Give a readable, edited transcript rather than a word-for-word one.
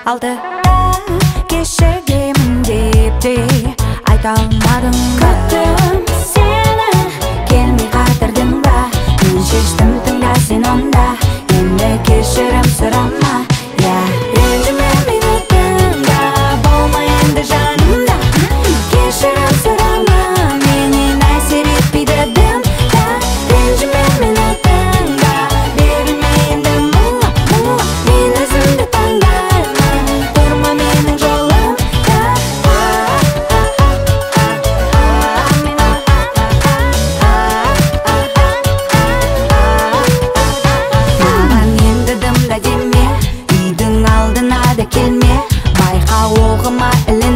алды. Кешігемін деп те айта алмадың ба? Күттім сені, келмей қатырдың ба? Мен шештім, тыңда сен онда, енді кешірім сұрама. Ренжіме мені тыңда, болма енді жанымда. Кешірім сұрама, менен әсер етпейді дымда. Ренжіме мені тыңда, берілме енді мұңа, мен өзімді таңдаймын, тұрма менің жолымда. Маған енді дымда деме, үйдің алдына да келме, байқа оғыма ілі